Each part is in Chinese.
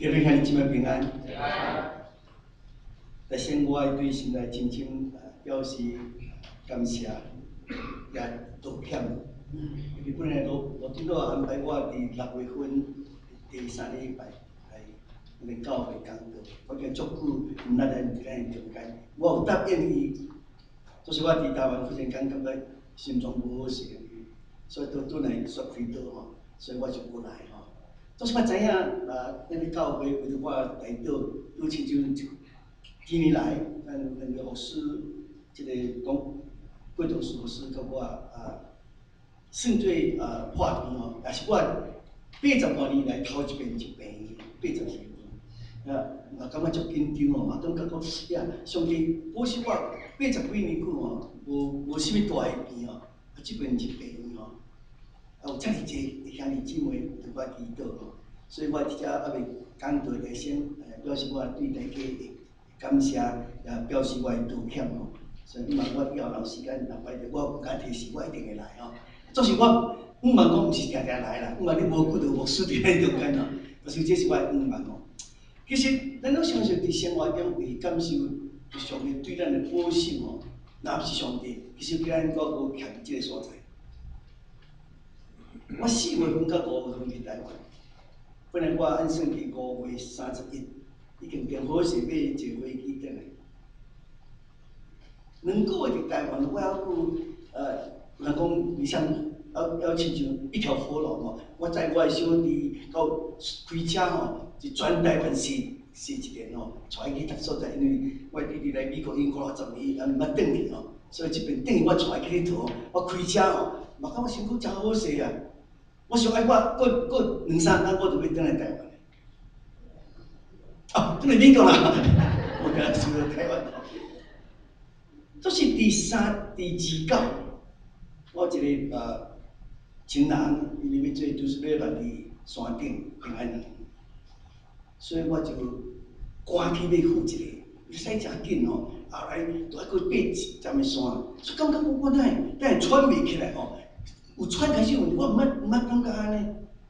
各位兄弟姊妹平安。在先我爱对神来真正表示感谢，也道歉。因为本来罗对罗安排我伫6月份第3礼拜来恁教会讲道，我今足久毋捌来伫咱中间，我有答应伊，就是我伫台湾忽然间感觉心脏无好势，所以都转来说开刀吼，所以我就无来吼。就是我知影咱个教会为着我来到，有亲像今年来，咱两个牧师，即个贵重牧师甲我算做破病吼，也是我80多年来头一遍就病，80多年，嘛感觉足紧张哦，嘛感觉讲呀，上帝保守我80几年久吼，无啥物大个病哦，即边是病吼，有遮尔济兄弟姊妹为我祈祷吼，所以我伫遮还未讲道来先表示我对大家的感谢，也表示我的道歉吼。所以希望我以后有时间，若摆着我有敢提示，我一定会来吼。总是我愿望讲，毋是定定来啦，愿望你无几多牧师伫咱中间吼，就是这是我的愿望吼。其实咱都相信伫生活中会感受上帝对咱的保守吼，若毋是上帝，其实咱我无欠即个所在。我4月份到5月份去台湾，本来我按算去5月31，已经订好势要坐飞机转来。2个月伫台湾，我还有人讲你像要亲像一条活路吼，我载我的小弟到开车吼，是全台湾试一年吼，带伊去逐所在，因为我弟弟来美国已经50年，毋捌转去吼，所以即边等于我带伊去佚佗，我开车吼，嘛感觉身躯真好势啊！我想爱我过2、3天，我就要转来台湾。哦，转来美国啦！我今日住到台湾。这是第29，我一个情人，因为要做就是要来伫山顶平安夜，所以我就赶去要赴一个，要使真紧吼，后来都要过8站的山，所以感觉我哪会喘袂起来吼，有喘开始问题，我毋捌感觉安尼。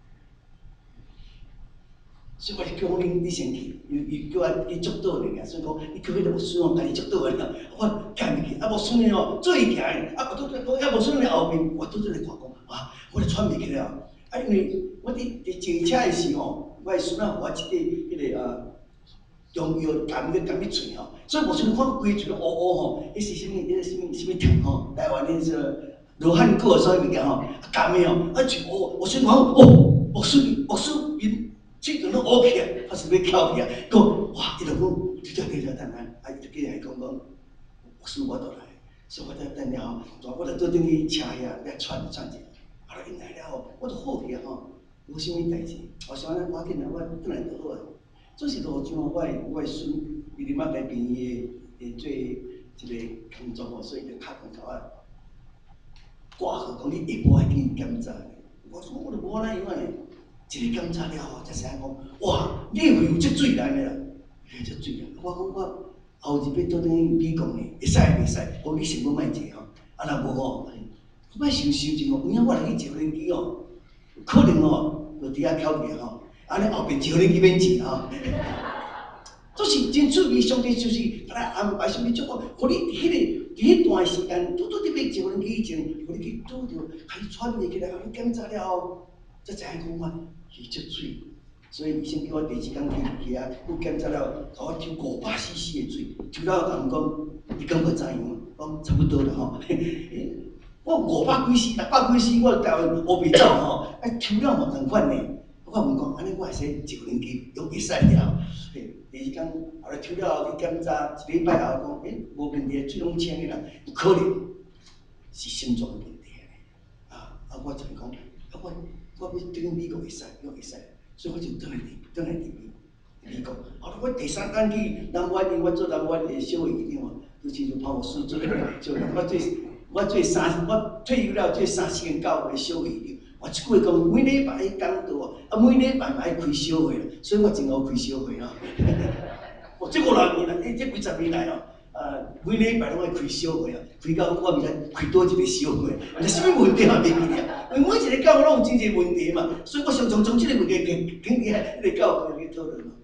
所以我就叫你先去，伊叫我去祝祷尔，所以讲你叫迄个牧师哦，家己祝祷个，我干袂去，牧师呢哦做伊行的，牧师呢后面我拄出来看讲，我就喘袂起来哦，因为我伫坐车的时候，我的孙仔互我一块迄个中药含你嘴吼，所以牧师看规嘴都乌乌吼，迄是啥物疼吼，台湾迄个罗汉果所有物件吼，含的哦，就乌，牧师讲牧师因。嘴唇拢乌起来，还是要翘起来。讲哇，伊就讲，对，等等，伊就过来讲，牧师我倒来，所以我等了后，我就倒转去车遐来喘者，后来因来了后，我就好起来吼，无啥物代志。后想咱赶紧来，我转来就好啊。做是路上我的孙，伊伫马来边会做一个工作吼，所以就敲门甲我挂号讲你下晡爱去检查。我说我就无哪样诶。一个检查了后，才知影讲，哇，你会有这水来的啦，这水啊！我讲我后日要倒转去美国呢，会使袂使？讲你先讲莫坐吼，若无吼，我莫想真哦，有影我来去坐飞机哦，可能哦，就伫遐翘起吼，安尼后边坐飞机免坐吼。这是真趣味，上帝就是甲咱安排上帝祝福，互你伫迄段时间，拄伫要坐飞机以前，互你去拄着，开始喘袂起来，互你检查了后，才知影讲我。伊足水，所以医生叫我第2天去遐，佮检查了，甲我抽500cc 的水，抽了甲伊讲，伊感觉怎样？讲差不多啦吼。我500几 cc、600几 cc， 我台湾乌袂走吼，抽了嘛同款呢。我问讲，安尼我会使坐飞机，都会使了。第2天后来抽了后去检查，1礼拜后讲，无问题，水拢清的啦，有可能是心脏的问题我就讲，我要转去美国会使，所以我就转来美国。后来我第3天去南湾，因为我做南湾的小会议长哦，就亲像潘牧师做咧做。我退休了做3、4年教会的小会议长。我即个月讲每礼拜去讲道每礼拜嘛爱开小会啦，所以我真好开小会啊。这5、6年啦，这几十年来哦。每礼拜拢爱开小会啊，开到我毋知开倒一个小会，毋知啥物问题嘛袂记啊。因为每一个教会拢有真侪问题嘛，所以我常常将即个问题牵伫迄个教会去讨论嘛。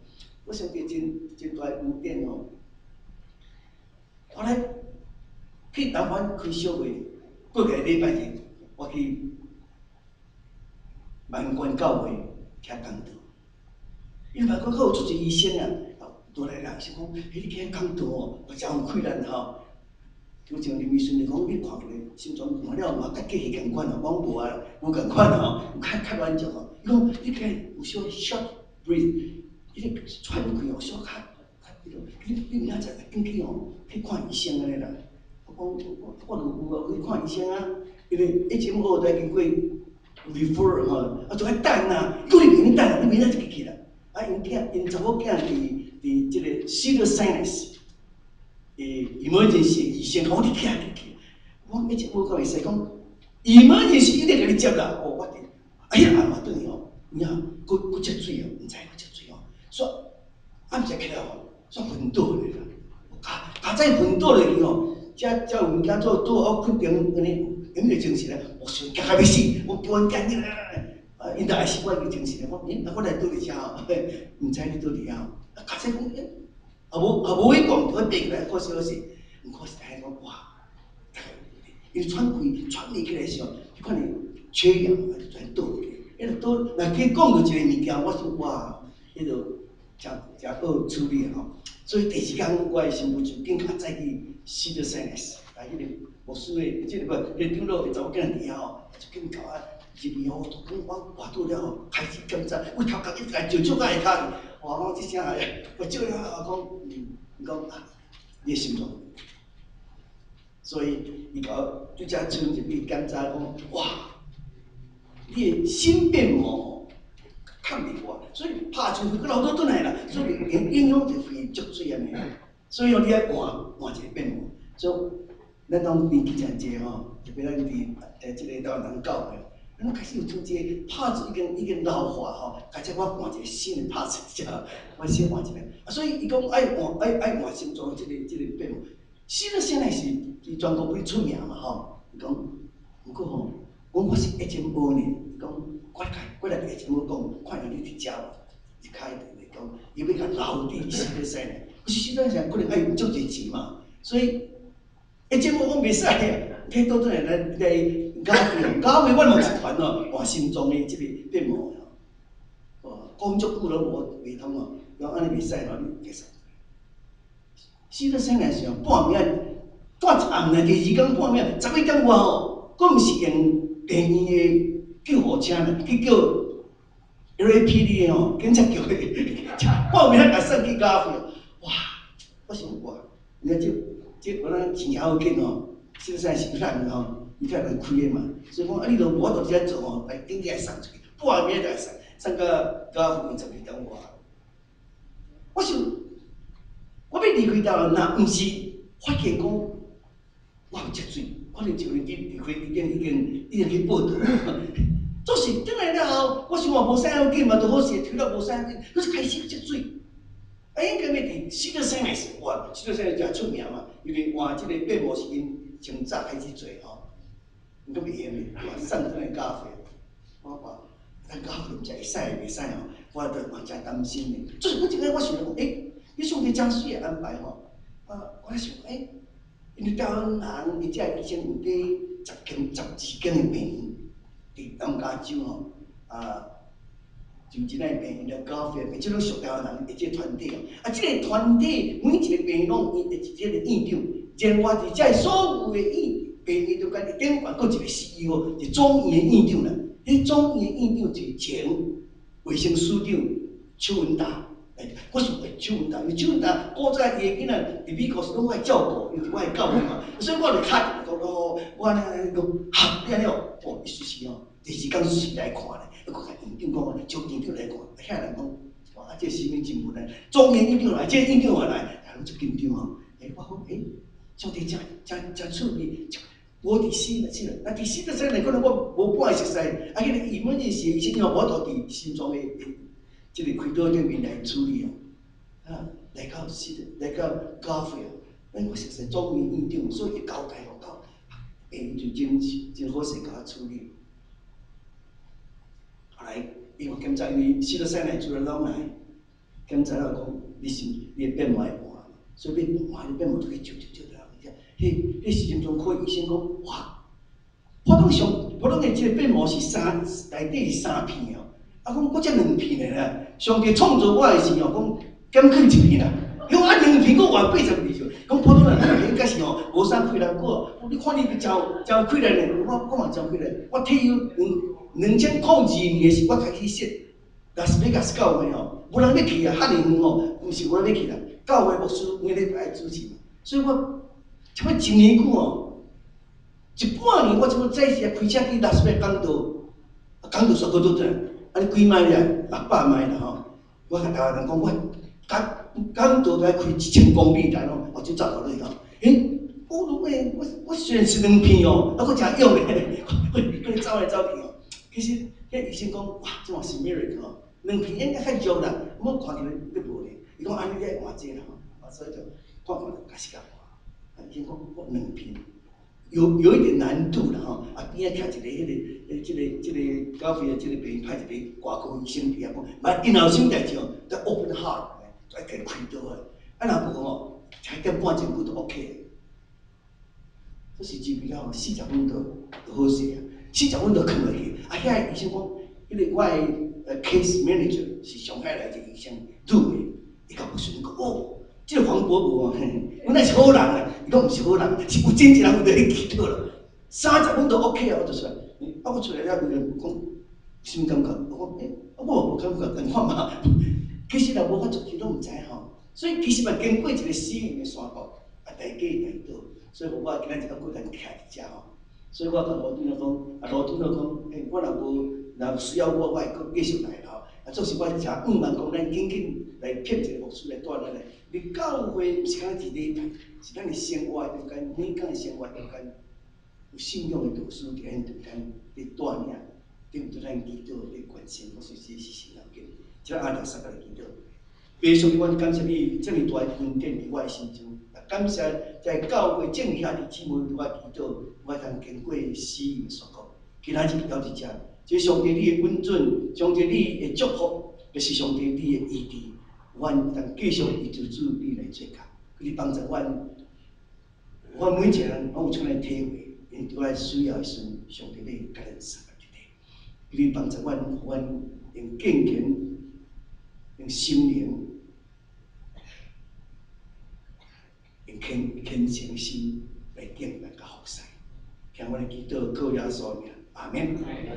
我想到真大污点哦。后来去台湾开小会，过个礼拜日，我去万关教会徛讲道。因为万关教有做一医生啊，倒来人想讲，迄你徛讲道哦，我真有困难吼。就像林医生就讲，你看个心脏换了嘛，甲过去共款啊，我无啊，无共款吼，较软弱吼。伊讲你徛有小 short breath， 迄个喘气哦，小较迄落，你明仔载紧去哦，去看医生安尼啦。我就有去看医生啊，因为以前我有经过 refer 吼，啊，就爱等啊，讲你免等，你明仔就去啦。啊，因查某囝伫即个 Cedar Sinai。emergency 医生，我哋去。我以前我讲会使讲 emergency 一定甲你接啦。哦，我哋哎呀，嘛对哦，然后佫接水哦，唔知佫接水哦，煞暗时起来哦，煞昏倒咧啦。加早昏倒落去哦，才有物件做倒，我肯定安尼，因为精神咧，我想惊到要死，我叫人惊啦。啊，因也是我个精神咧，我来倒伫遮哦，唔知你倒伫遐哦，加早讲。无去讲，我变来好消息，毋可是大家讲哇，因为喘气起来时候，迄款的缺氧啊，就全倒去。迄个倒，若去讲到一个物件，我想哇，迄个真好处理吼。所以第二天，我的新妇就紧甲载去Cedar Sinai，啊，迄个牧师的，即个迄长老的查某囝伫遐吼，就紧甲我入去吼，就讲我活倒了吼，开始检查，我头壳一直来照照甲下骹。哇！我即声哎，我照了讲，伊讲啊，你的心脏，所以伊甲我对遮村入去检查讲，哇，你的心变膜抗袂过，所以拍球会个老多转来啦，所以影响就会足水安尼。所以你爱换一个变膜，所以咱当年纪真济吼，特别咱伫即个台湾人教的。咱开始有做这个拍子已经老化吼，开始我换一个新的拍子，我先换一个。啊，所以伊讲爱换心脏这个变。新的现在是全国最出名嘛吼。伊讲，不过吼，我是一前无呢，伊讲我来一前无讲，看到你伫遮无，一开头来讲，伊要甲留伫新的现在，可是新的现在可能爱足侪钱嘛，所以一前无讲袂使啊，摕倒转来。加菲我嘛是传哦，换心脏的即个变膜哦，讲足久都袂通哦，讲安尼袂使哦，你其实死到生来时候半暝，带一暗呢，第二天半暝11点外吼，佫毋是用病院的救护车呢，去叫 LAPD 哦，警察叫的，半暝甲送去加菲，哇！我想哇，你看这我咱钱好紧哦，死到生是咱吼。伊才来开的嘛，所以讲啊，你都无法度遮做吼，来顶起来送出去，半暝就来送到附近12点外。我想，我要离开台湾，若毋是发现讲我有积水，可能就离开已经去报道。做事转来了后，我想话无啥要紧嘛，都好势推了无啥要紧，可是开始积水。啊，应该要伫Cedar Sinai换，Cedar Sinai真出名嘛，因为换即个变膜是因从早开始做吼。毋过袂用诶，哇！送转来加菲，我讲咱加菲毋知会使袂使吼，我着嘛真担心诶。就是我一个我想讲，你上帝真水诶安排吼，我咧想，因为台湾人伊遮医生有伫12间诶病院，伫南加州吼，就真诶病院了加菲，并且拢属台湾人诶即个团体哦。啊，即个团体每一个病院拢有一个院长，另外伫遮所有诶病院都甲你顶管，佫一个 CEO， 是总院院长啦。迄总院院长是前卫生署长邱文达。我想邱文达，因为邱文达古早伊个囡仔伫美国是拢我照顾，因为我教育嘛，所以我就敲讲哦，我安尼讲，你安尼哦，伊随时哦，第二天随时来看咧，佫甲院长讲，招院长来看，遐人讲，哇，这生命真不难，总院院长来，这院长也来，人就紧张哦。我讲，上帝真趣味。我伫死了，啊！伫死了，可能我无半会熟悉，啊！迄个医院的医生哦，无度伫心脏的即个开刀顶面来处理哦，来到加菲哦，我熟悉总院院长，所以交代我到，就真好势甲我处理。后来因为检查，因为死了生来做了老奶， 检查了讲你的变脉换，所以变换你变脉就去照啦，迄时阵中看医生讲哇，普通的即个变脉是内底是3片哦，啊讲我才2片的啦，上帝创造我的时候讲减去1片啦，讲啊2片我换82条，讲普通人应该是哦无啥困难过，你看你真困难的，我嘛真困难，我退休2002年时我开始说。拉斯维加斯教会哦，无人要去啊，遐尼远哦，毋是无人要去啦。教会牧师每礼拜主持嘛，所以我差不多1年久哦，1半年我差不多早时开车去拉斯维加斯讲道煞搁倒转，安尼几迈咧，600迈啦吼。我甲台湾人讲，我讲道要开1000公里台咯，我就走落去吼。我虽然是2片哦，啊，我真勇诶，我走来走去哦。其实迄医生讲，哇，这嘛是 miracle 哦。2片应该较弱啦，我看起来你无咧。伊讲安尼你爱换这啦吼，所以就看开始甲换。医生讲我2片有一点难度啦吼，啊边仔徛一个即个高飞的即个病派一个外科医生伫遐讲，万一有啥代志哦，得 open heart， 爱给开刀诶。啊若无吼，1点半钟就 OK。这是 GP 了40分钟就好势啊，40分钟扛落去。啊，遐医生讲，迄个我的case manager 是上海来一个医生，入的，伊甲我说讲，哦，这个黄伯伯哦，原来是好人啊。伊讲毋是好人，是有真一人有在去祈祷了。30分钟 OK 啊，我就出来。啊，我出来了，伊就讲，什么感觉？我讲，我无感觉，共款嘛。其实若无法做，伊拢毋知吼。所以其实嘛，经过一个死命的山谷，啊，大家大道，所以我今仔日过来徛伫遮吼。所以我甲罗总讲，罗总就讲，我若需要我会继续来吼。啊，总是我诚5万讲，咱紧紧来聘一个牧师来带咱来。你教会毋是讲一礼拜，是咱的生活中间，每工的生活中间，有信仰的导师伫咱中间来带领，对毋对？咱祈祷来关心，我说这是神要紧。即个阿达萨个来祈祷。非常阮感谢你这么大的恩典伫我的心中，感谢在教会正兄弟姊妹伫我祈祷，我通经过死荫的山谷，今仔日到伫遮，这上帝你的恩准，上帝你的祝福，就是上帝你的医治，阮通继续依照主你来做工，你帮助阮每一个人拢有这样的体会，因伫我需要的时阵，上帝你甲咱赐下一个，你帮助阮用敬虔。用心灵，用虔诚心来敬咱甲服侍，听我的祈祷，靠耶稣名，阿免。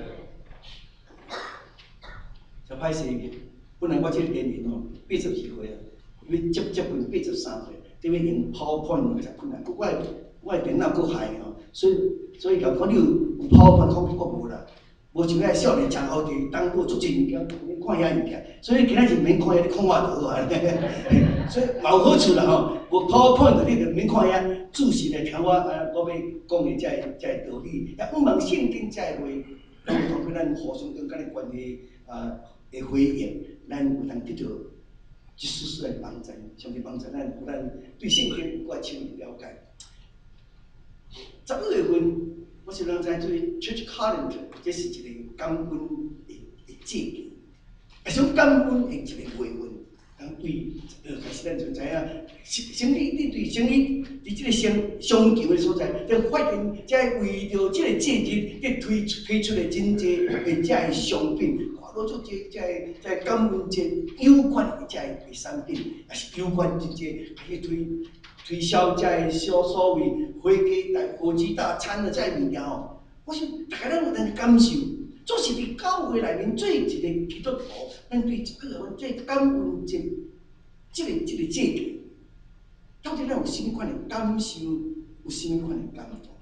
就歹势，本来我这个年龄哦，82岁啊，要接近83岁，得要用 PowerPoint 才困难。我的电脑够坏哦，所以讲你有 PowerPoint， 我无啦。无像遐少年真好伫当做足侪物件，看遐物件，所以今仔日免看遐，你看我就好啊。所以嘛有好处啦吼，无 PowerPoint 你就免看遐注释来听我我要讲的这道理。也毋望圣经这话，拢有通过咱互相中间的关系的回应，咱有通得到一丝丝的帮助，上帝帮助咱，有咱对圣经有深入了解。12月份。我是人知对 Church Calendar， 这是一个感恩的节日，也是感恩的一个月份。讲对开始咱就知影，生理你对生理伫这个相求的所在，在发现才为着这个节日，你推出的真济的这个商品，看到足济这感恩节有关的这个产品，也是有关真济去推销这所谓火鸡大餐的这物件哦，我想大家咱有通感受，做是伫教会内面做一个基督徒，咱对这个这感恩节，这个节日，到底咱有甚物款的感受，有甚物款的感动？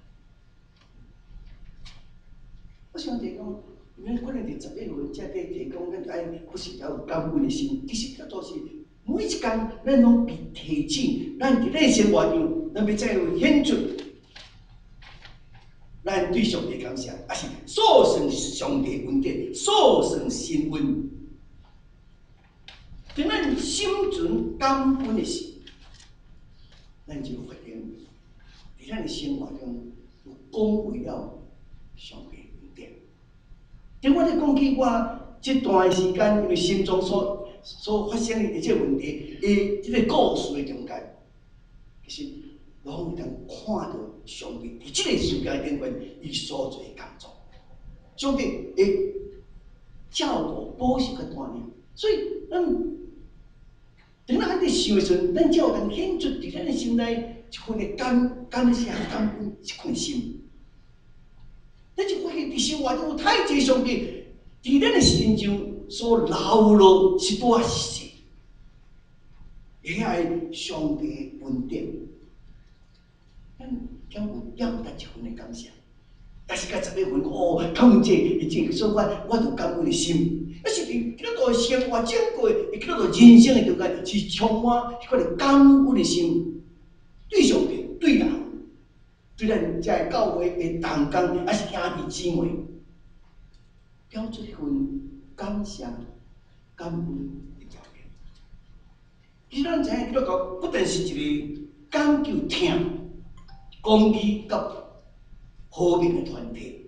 我想提讲，咱可能伫11月才提讲，咱爱不是要有感恩的心，其实这都是。每一天，咱拢被提醒，咱伫咱生活中，咱要怎样显出咱对上帝感谢，也是所算上帝恩典，所算新恩。当咱心存感恩的时，咱就发现，伫咱的生活中有讲为了上帝恩典。当我咧讲起我这段时间，因为心中所所发生的这个问题，这个故事的中间，其实拢会当看到上帝伫这个世界顶面伊所做的工作。上帝会照顾、保守个大念，所以咱等咱安尼想的时阵，咱才有通显出伫咱的心内一份的感谢、感恩一份心。咱就发现伫生活中有太济上帝伫咱的身上所流露是多是实，遐上帝恩典，咱敢有表达一份的感谢。但是甲十个份哦，感恩这，所以我有感恩的心。但是伫基督徒的生活整个的基督徒人生的中间，是充满迄款感恩的心，对上帝、对人、对咱遮的教会的同工，还是兄弟姊妹，表出一份感谢、感恩的条件。其实咱知影基督徒不但是一个讲究听、公义甲和平的团体，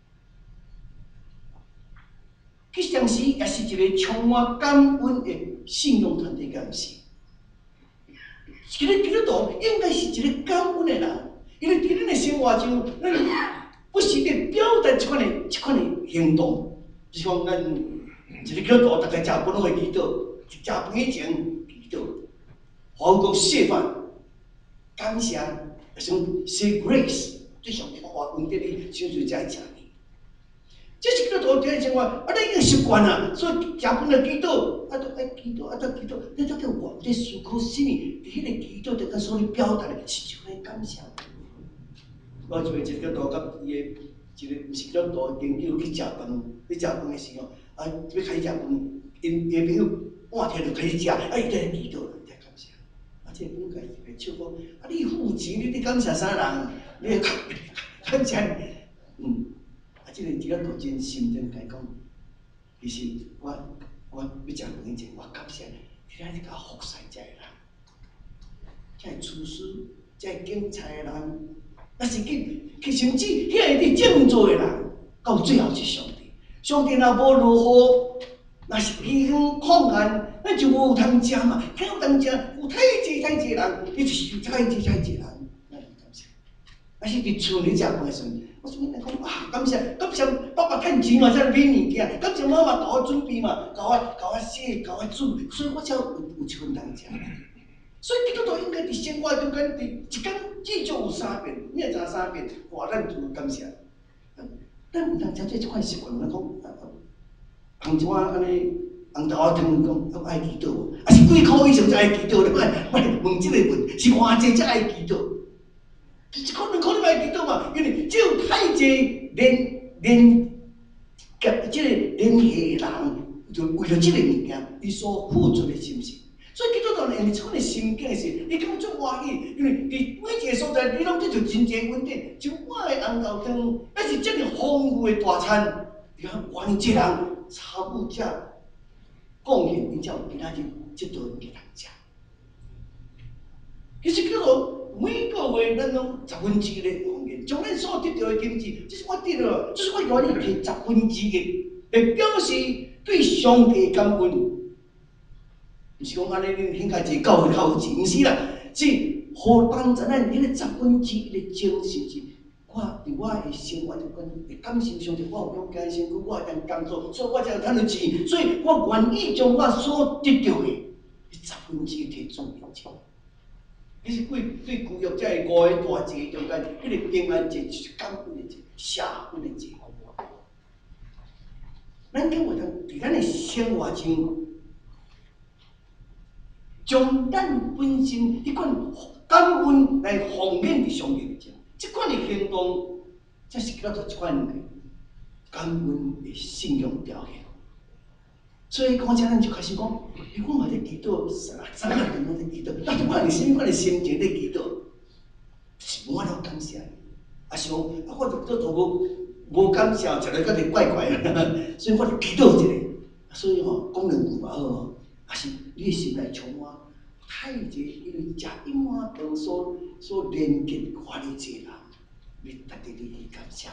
其同时也是一个充满感恩的信仰团体，敢毋是？一个基督徒应该是一个感恩的人，因为伫咱的生活中，咱不时地表达这款的行动，就像咱一个基督徒，大概食饭拢会祈祷，食饭以前祈祷，互国示范，感谢，像 say grace。对上帝话恩典哩，想做才会食呢。这是基督徒伫生活，咱已经习惯啦，所以食饭就祈祷，都爱祈祷，都祈祷。你在我在思考什么？伫迄个祈祷中间所表达的是一份感谢。我就一个基督徒甲伊的一个毋是基督徒朋友去食饭，去食饭的时候，要开始食饭，因朋友半天就开始食，伊在祈祷，在感谢。这本该是个笑讲，你付钱，你感谢啥人？你感谢，这个基督徒真心真甲伊讲，其实我要食饭以前，我感谢你，你甲我服侍遮个人，遮个厨师，遮个警察个人，但是去甚至遐个伫正做个人，到最后是上帝。上帝若无落雨，若是天荒旷旱，咱就无有通食嘛。哪有通食？有太济人，你就是太济人，咱感谢。但是伫厝里食饭的时阵，我怎物来讲啊？感谢爸爸趁钱嘛，才买物件；感谢妈妈甲我准备嘛，甲我洗，甲我煮，所以我才有一份通食。所以基督徒应该伫生活中间，一天至少有3遍，你会知3遍，哇，咱就感谢。咱毋通只做即款习惯，咱讲红一碗安尼红豆仔汤讲爱祈祷无？啊是几箍以上才爱祈祷咧？莫问即个问，是偌济才爱祈祷？一箍2箍你爱祈祷嘛？因为只有太济即个联系人，就为了即个物件，伊所付出的心情。所以基督徒呢，因为即款的心境是，你感觉足欢喜，因为伫每一个所在，你拢得到真济稳定，像我的红豆汤，那是遮尔丰富的大餐，你看原一人差不才贡献，因才有今仔日即道物件通食。其实基督徒每个月咱拢1/10的奉献，将咱所得到的金子，这是我得到，这是我愿意摕1/10，来表示对上帝感恩。毋是讲安尼，恁显家己教会较有钱，毋是啦，是互帮助咱迄个1/10的精神是，我伫我的生活中间会感受上帝，我有勇敢身躯，我会当工作，所以我才有趁到钱，所以我愿意将我所得到的1/10摕主面前。其实对旧约遮个5个大节中间，迄个平安节就是感恩的节、社会的节。咱敢会当伫咱的生活中，将咱本身迄款感恩来奉献伫上帝面前，即款的行动，才是叫做一款感恩的信仰表现。所以讲，咱就开始讲，我嘛在祈祷，3日定拢在祈祷，但是我用什么款的心情在祈祷？是满了感谢，啊是讲，我就做无感谢，食了觉着怪怪啊，所以我就祈祷一下。所以讲2句嘛好哦，也是你的心内充满太济，因为食一碗饭所连结华丽济人，你值得你感谢。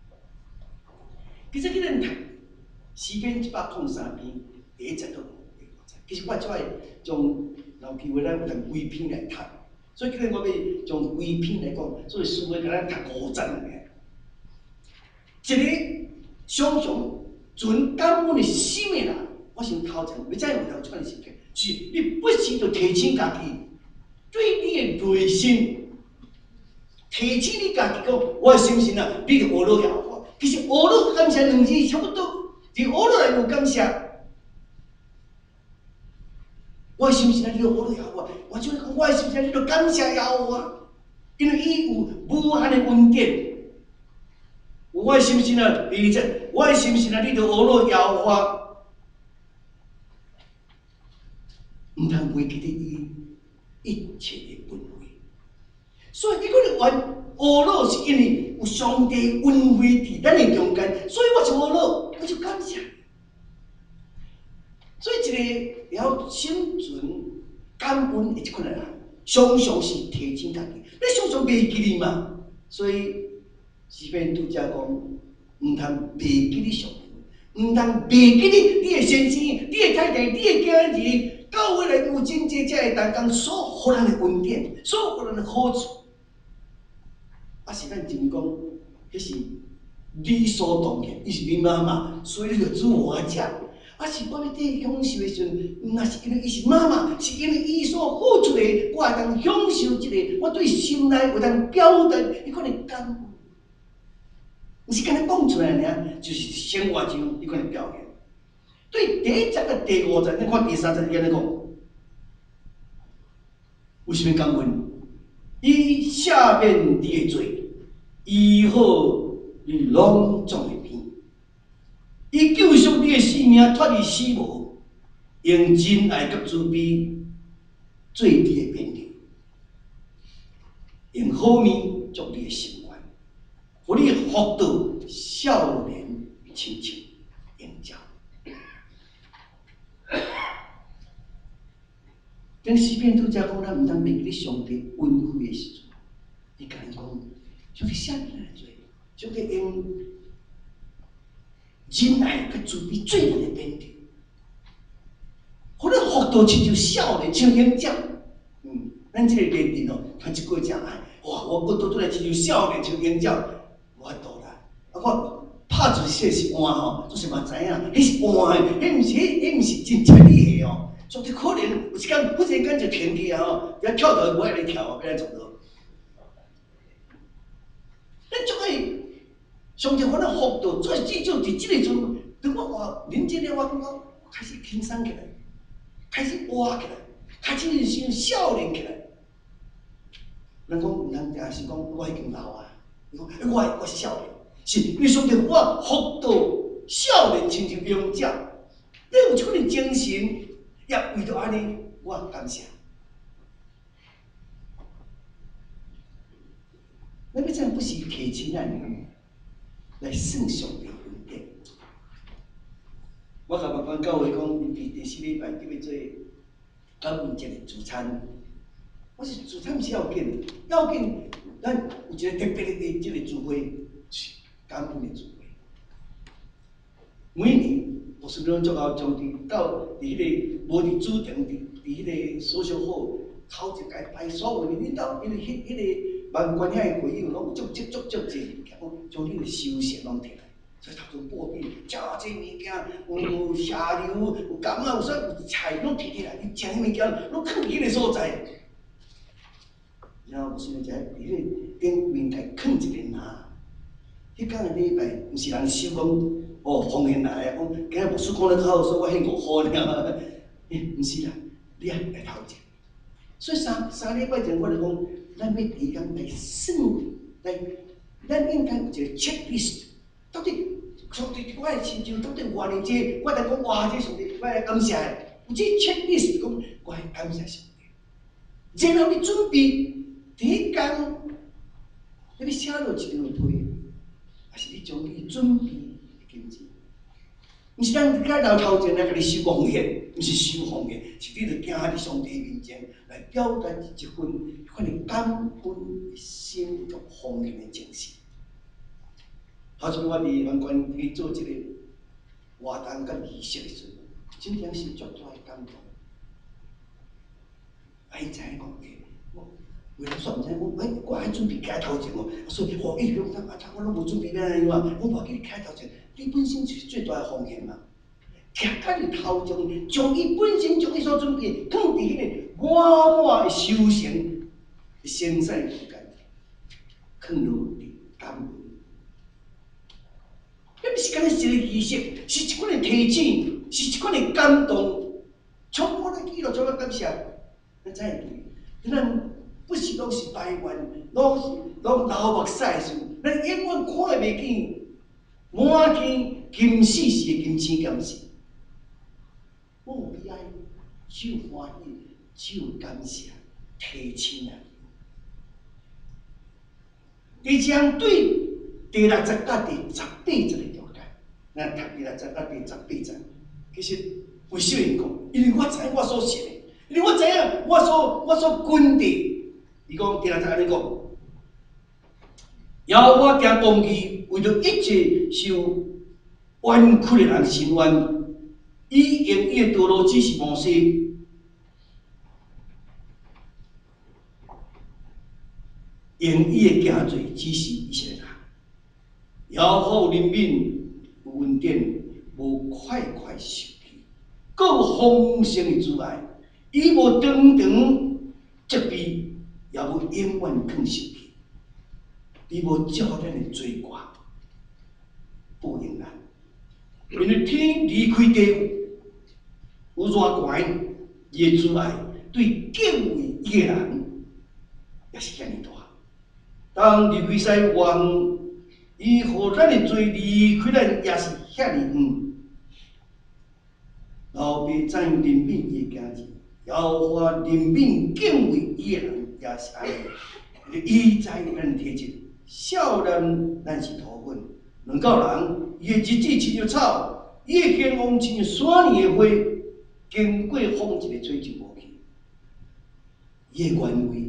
其实咱读诗篇103篇第10节， 其实我只爱将有机会咱有当规篇来读，所以今日我要将规篇来讲，所以书要甲咱读5章尔。一个常常存感恩的心的人，我想头前要再有条款的心态，是你不时就提醒家己，对你的内心提醒你家己讲，我的心神啊，你着学落也有我。其实学落感谢两字差不多，伫学落内有感谢。我的心神啊，你着学落也有我。我就讲，我的心神啊，你着感谢也有我，因为伊有无限的恩典。我的心神啊，第二节，我的心神啊，你着学落也有我，唔通忘记伊一切的恩惠。所以你可能玩学落是因为有上帝恩惠伫咱的中间，所以我就学落，我就感谢。所以一个了心存感恩的这款人，常常是提醒家己，你常常袂记哩嘛。所以诗篇拄则讲，唔通袂记你上帝，唔通袂记你的先生、你的太太、你的家人，教会内有真济遮个同工所互咱的恩典，所互咱的好处。啊，是咱真讲，迄是理所当然，伊是恁妈妈，所以你着煮我食。啊，是我要得享受的时阵，若是因为伊是妈妈，是因为伊所付出的，我会当享受这个，我对心内有当表达迄款的感恩。毋是干那讲出来尔，就是生活中迄款的表现。对第一节甲第5节，你看第3节安尼讲，为什么感恩？伊赦免你的罪，医好你拢总的病，伊救赎你的性命，脱离死亡，用真爱甲慈悲做你的面顶，用好面作你的心愿，互你福到少年亲像应照。等诗篇拄则讲，咱毋通忘记你上帝恩惠的时阵，伊甲咱讲，上帝赦免咱的罪，上帝用仁爱甲慈悲做咱的面顶，互咱福到亲像少年像婴照。咱即个年龄哦，他一过正爱，哇！我倒来亲像少年像婴照，无法度啦。啊，我拍出说是换吼，就是嘛知影，迄是换的，迄毋是真彻底的哦。上帝可能有一天忽然间就停去啊！吼，要跳到无爱来跳啊，要来做到。咱就爱上帝互咱福到，所以至少伫即个阵，当我话认真了，我感觉开始轻松起来，开始活起来，开始像少年起来。咱讲毋通定是讲我已经老啊，我是少年，是因为上帝我福到少年亲像婴照，你有即款的精神。也为着安尼，我感谢。咱要怎不是提醒咱来算上帝恩典？我甲别关教会讲，第4礼拜叫要做感恩节的主餐。我是主餐毋是要紧，要紧咱有一个特别的即个聚会，感恩的聚会。每年。我是拢足够将伫到伫迄个无伫主场伫迄个所小好头一届摆所有的领导，因为迄个万关遐的会友拢足济，将你的修饰拢摕来，所以头前布置真济物件，有下流，有柑仔，有啥有菜拢摕起来，你食迄物件拢放迄个所在。然后我是就伫迄个顶面台放一个拿，迄天的礼拜毋是人收讲。哦，奉献来啊！讲今日牧师讲得较好，所以我献5块尔。毋是啦，你啊来头前。所以三礼拜前我就讲，咱要提纲来算，咱应该有一个 checklist。到底上帝我的亲像到底偌尼济，我来讲哇，这上帝我来感谢的。有这 checklist 讲，我来感谢上帝。然后你准备第一天，你要写落一张批，还是你将伊准备？毋是咱在老头前来甲你收奉献，毋是收奉献，是你着行伫上帝面前来表达一份款的感恩的心和奉献的精神。头先我伫万关去做一个活动甲仪式的时阵，真正是足大的感动。 伊知影讲，我为了说毋知，我爱准备徛头前哦，所以伊讲我拢无准备要安尼嘛，我无要紧徛头前，你本身就是最大的风险嘛。徛到你头前，将伊本身将伊所准备放伫迄个满满的修行的生产空间，放落伫感恩。那不是干那一个仪式，是一款的提醒，是一款的感动，充满了喜乐，充满感谢。咱才会记，咱不是拢是台湾，拢流目屎的事，咱永远看袂见满天金丝丝的金星剑士。我有悲哀，只有欢喜，只有感谢，提醒啊！第二对第60到第18节的条件，咱读第60到第18节，其实为什么讲？因为我知影我所信的，因为我知影我所grund的。伊讲第60节安尼讲，要我行公义，为着一切受冤屈的人伸冤。伊用伊的道路指示摩西，用伊的行罪指示以色列人。要好人民有稳定，无快快受气，各有丰盛的阻碍。伊无长长责备，也无永远藏受气。伊无照咱的罪过报应咱，因为天离开地。有偌悬，伊的阻碍对敬畏伊的人也是遐尼大。当离开西王，伊互咱的罪离开咱也是遐尼远。老爸怎样怜悯伊的家己，要话怜悯敬畏伊的人也是安尼。伊知咱体质，少年咱是土粉，两到人，伊的日子亲像草，伊的健康亲像山里的花。经过风一个吹就无去，伊的原委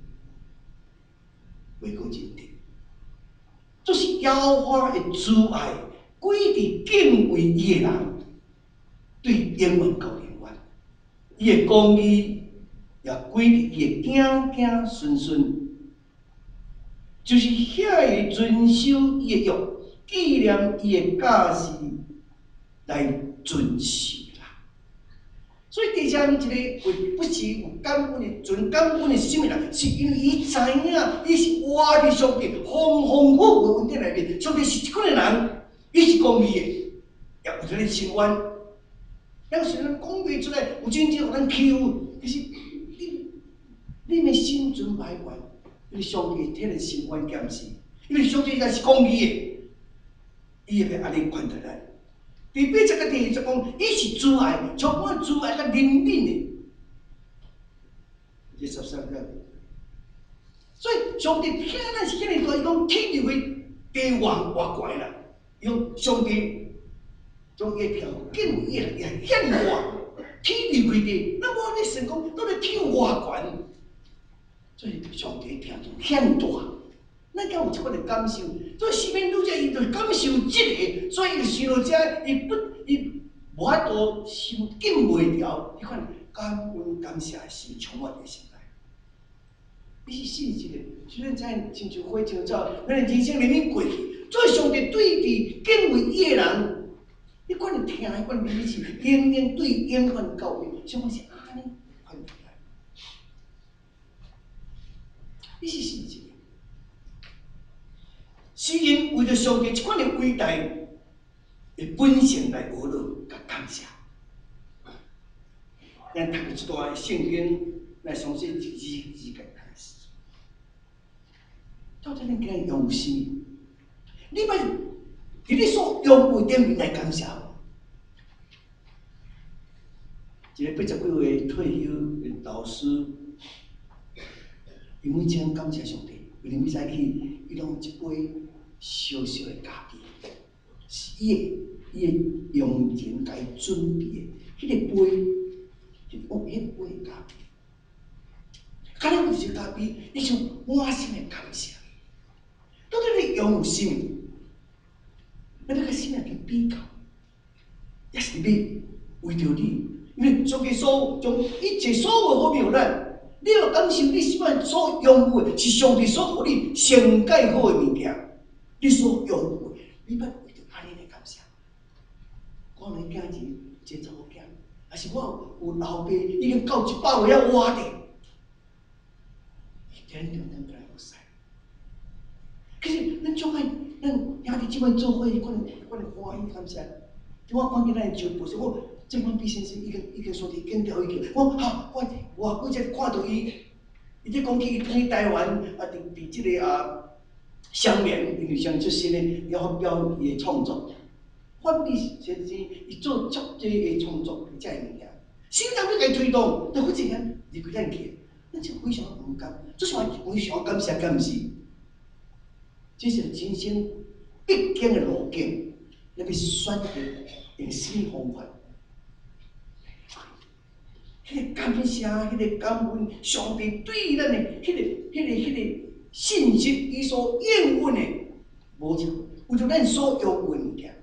袂阁认定，就是妖花的阻碍，归伫敬畏伊的人，对永远到永远。伊的公义也归伫伊的行行顺顺，就是遐会遵守伊的约，纪念伊的教示来遵守。所以第三一个为不是有感恩的，纯感恩的是啥物人？是因为伊知影，伊是活伫上帝丰丰富富的恩典内面。上帝是一款的人，伊是公义的，也有一个伸冤。有时咱讲袂出来，有真正互咱欺负，其实你的心存歹怨，因为上帝替咱伸冤检视，因为上帝才是公义的，伊会安尼管待咱。第8节甲第20节讲，伊是慈爱，充满慈爱甲怜悯的。这13节，所以上帝听咱是遐尼大，伊讲天就会地偌悬啦。伊讲上帝将伊条敬畏伊个也遐尼大，天就会地，那我咧想讲，到底天有偌悬？所以上帝听就遐尼大。咱敢有一款的感受，所以西面拄则伊就感受即个，所以伊想到遮，伊无法度受禁袂牢，迄款感恩感谢的心充满伫心内。你是信即个，虽然咱亲像花像草，咱的人生里面过去，做上帝对伫敬畏伊的人，迄款的听，迄款理是永远对永远到位，上帝是安尼款起来。你是信即个？诗人为着上帝一款的伟大的本性来学乐，甲感谢。咱读一段的圣经，来详细字甲开始。到底咱今日用什么？你要伫你所用的顶面来感谢无？一个80几岁退休的老师，伊每天感谢上帝，因为每早起，伊拢一杯小小的咖啡，是伊用人家准备的，迄个杯，迄杯咖啡。敢若有些咖啡，你想满心的感谢。到底你用有啥物？咱要甲啥物去比较？也是要为着你，因为上帝将一切所有好命予咱， 你要感受你即摆所拥有的，是上帝所予你上介好的物件，你所拥有的，你捌为着安尼来感谢。我们囝是一个查某囝，还是我有老爸已经到100岁了活着，一点点点来服侍。可是咱总爱，咱兄弟姊妹做伙，可能欢喜感谢。我看见咱就不是我。郑光比先生已经说的紧调已经，我只看到伊在讲起伊去台湾啊，伫即个乡联，因为上出新的要发表伊的创作。范比先生伊做足多的创作，遮个物件，新人要来推动，就好似咱离开咱去，咱就非常唔甘，就是非常感谢，敢毋是？这是人生必经的路径，咱要选择用什么方法？迄个感谢，迄个感恩，上帝对咱的迄个信息，伊所应允的，无错，为着咱所拥有的物件，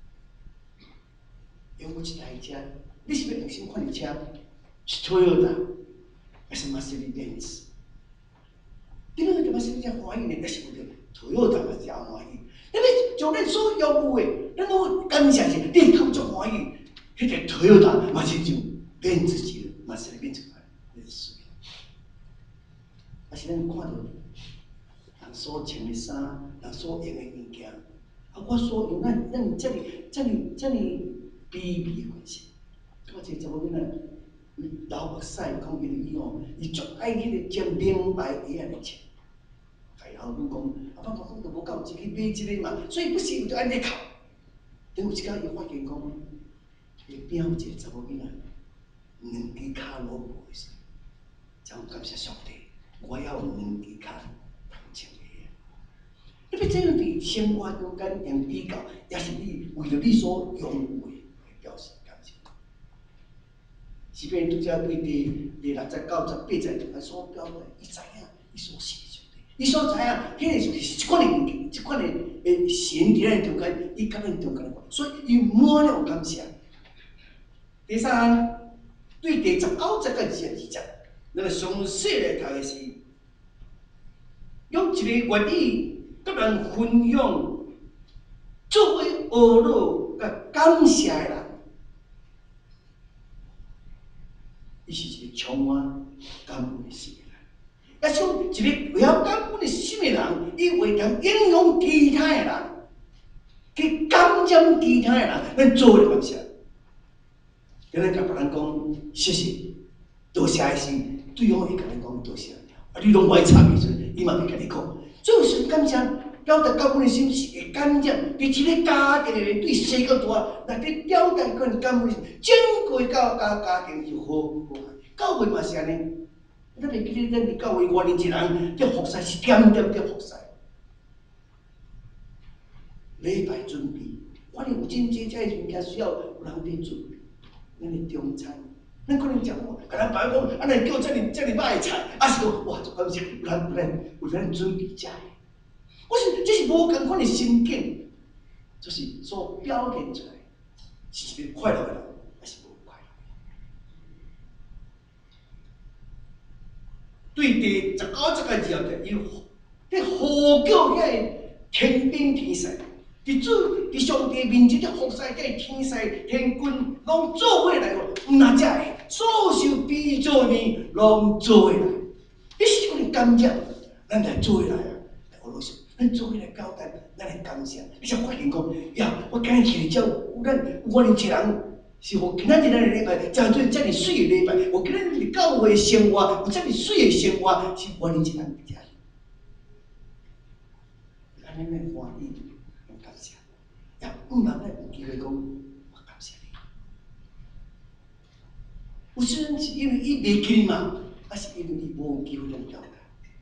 拥有一台车，你是要用什么款的车？是 Toyota， 还是 Mercedes-Benz？ 你要为着 Mercedes 欢喜呢，还是为着 Toyota 嘛是欢喜？咱要将咱所拥有的，咱要感谢是，你通足欢喜，迄个 Toyota 嘛是像Benz是。嘛是变出来，那是水。啊是咱看到人所穿的衫，人所用的物件，啊我所用咱遮尔卑微的关系。我一个查某囡仔，流目屎讲伊吼，伊足爱迄个种名牌鞋来穿。哎，后女讲，啊爸爸讲都无够钱去买即个嘛，所以不是有就安尼哭。等有一天伊发现讲，伊边有一个查某囡仔。两支脚拢无的时候，才有感谢上帝。我要有两支脚通穿鞋。你要这样伫生活中间用比较，也是你为着你所拥有的表示感谢。即便拄则对第60、90、80岁中所表达，伊知影，伊所信的上帝，伊所知影，迄个就是一款的物件，一款的神伫咱中间，伊甲咱中间的，所以伊满了感谢。第三。对第19节到22节，咱个详细来读的是，用一个愿意甲人分享、作为学乐、甲感谢的人，伊是一个充满感恩的心的人。也像一个为了感恩的心的人，伊会当影响其他的人，去感染其他的人，咱做的感谢。咱甲别人讲谢谢，多谢的时，对方会甲咱讲多谢。啊，你拢歹插的时阵，伊嘛会甲你讲。所以有时感谢表达感恩的心是会感染，伫一个家庭里面对小到大，内底表达款感恩的心，整个家庭就好。教会嘛是安尼，咱袂记得咱伫教会外面一人在服侍是点点在服侍。礼拜准备，我哋有真济遮物件需要有人伫准备。咱的中餐，咱可能食好，甲咱爸讲，啊，咱叫遮尔歹的菜，啊是讲哇，感谢有人为咱准备食的。我想这是无共款的心境，就是所表现出来，是一个快乐的人，还是无快乐的？对第19节到22节，伊呼叫遐天兵天使。伫上帝面前，伫服侍甲天使、天君，拢做伙来哦。毋那遮个，所受逼做呢，拢做伙来。你是可能感谢，咱来做伙来啊！来俄罗斯，咱做伙来表达咱的感谢。你才发现讲，呀，我今日去了我哋一人是互今仔日咱的礼拜，真做遮尔水的礼拜，我今仔日教会生活有遮尔水的生活，是我哋一人遮。安尼来欢喜。也毋通咱有机会讲，我感谢你。有时阵是因为伊袂记嘛，还是因为伊无有机会通表达。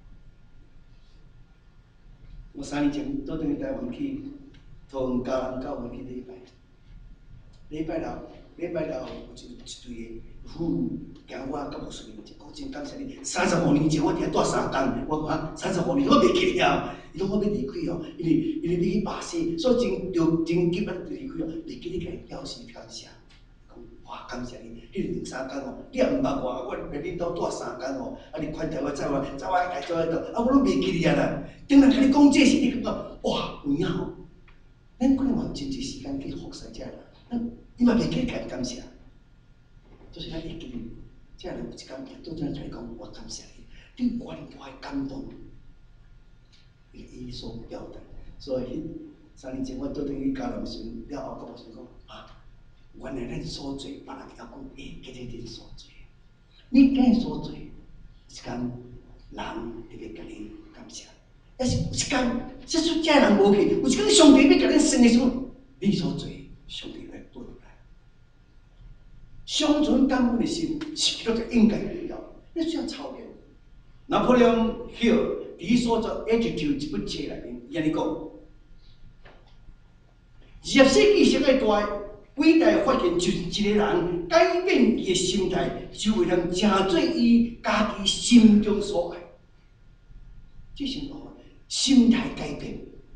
我3年前倒转去台湾去，同家人教会去礼拜。礼拜六有一队的妇女行我甲牧师面前，我真感谢你。35年前我伫遐住3天，我讲35年我袂记了。伊讲我要离开哦，因为要去巴西，所以真急啊，就离开哦，袂记你甲伊表示感谢，讲哇感谢你，你2、3天哦，你也毋捌我，我来恁兜住3天哦，啊你款待我，载我来做迄度，啊我拢袂记你啊啦。顶人甲你讲这事，你感觉哇有影吼，咱可能嘛有真济时间去服侍这人，你嘛袂记甲伊感谢，就是咱会记你，这人有一天拄仔来讲，我感谢你，你有我大的感动，伊所表达，所以3年前我倒转去教人时了后，甲我想讲啊。原来咱所做，别人还讲，其实恁所做，你今日所做，一天人特别甲你感谢，也是有一天，即出这人无去，有一天上帝要甲恁生的时候，你所做，上帝来报入来。相存感恩的心是基督徒应该有的，你需要操练。拿破仑 Hill 伫所作《Attitude》这本册内面，伊安尼讲，20世纪上个大。伟大的发现就是一个人改变伊的心态，就会通成做伊家己心中所爱。这是什么？心态改变。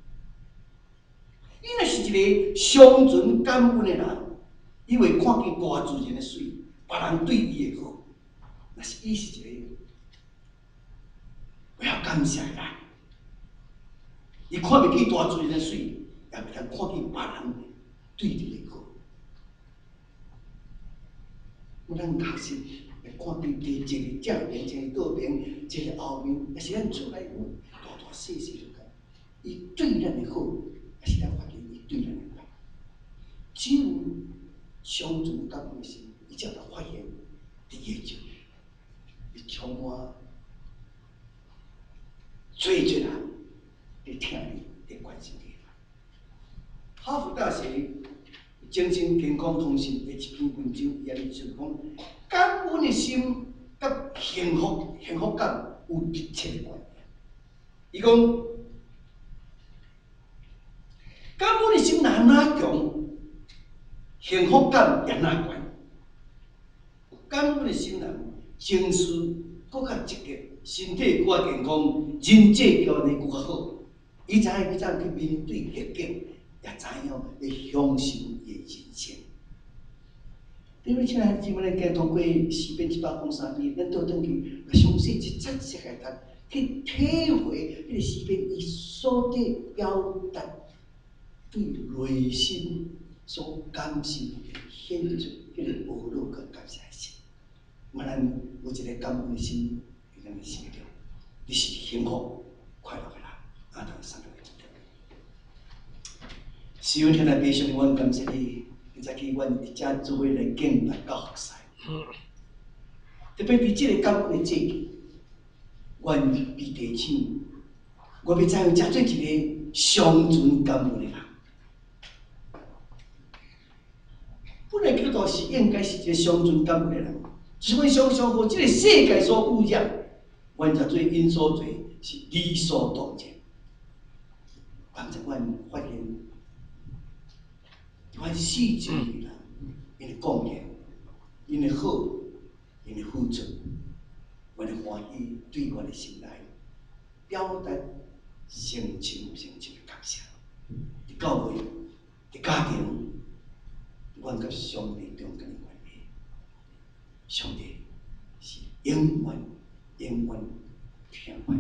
伊若是一个相存感恩的人，伊会看见大自然的水，别人对伊的好。若是伊是一个不要感谢的人，伊看袂见大自然的水，也袂通看见别人对伊的好。咱学习会看见一个正面，一个倒面，一个后面，也是咱厝内有大大小小就讲，伊对咱的好，也是咱发现伊对咱的坏。只有相存感恩的心，伊才会发现伫个就，伊充满做人伫听你，伫关心你。哈佛大学。精神健康通信的一篇文章，伊安尼就讲，感恩的心甲幸福感有密切的关系。伊讲，感恩的心若哪强，幸福感也哪悬。感恩的心人，情绪更较积极，身体更加健康，人际交往更较好。伊知影要怎去面对逆境。也知影会享受伊的人生。因为现在即摆咱今通过4篇103篇，咱倒转去详细一节世界读，去体会迄个4篇伊所在表达对内心所感受显出迄个无落个感谢的心。嘛，咱有一个感恩的心，咱的心中，你是幸福快乐的人，阿当三个。希望听来悲伤，我感谢你，今早起阮一家做伙来敬拜到服侍。特别伫即个感恩的节气，阮比地抢，我要知影真做一个相存感恩的人。本来基督徒是应该是一个相存感恩的人，就是阮常常互即个世界所污染，阮才做因所做是理所当然。但是阮发现。阮4种人，因的贡献，因的好，因的付出，阮的欢喜，对阮的心内表达诚情的感谢。伫教会，伫家庭，阮甲上帝中间的关系，上帝是永远听阮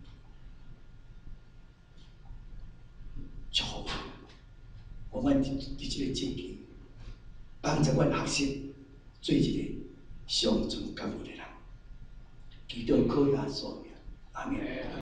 祝福。我们伫即个节气，帮助阮学习做一个相存感恩的人，祈祷靠耶稣名，阿门。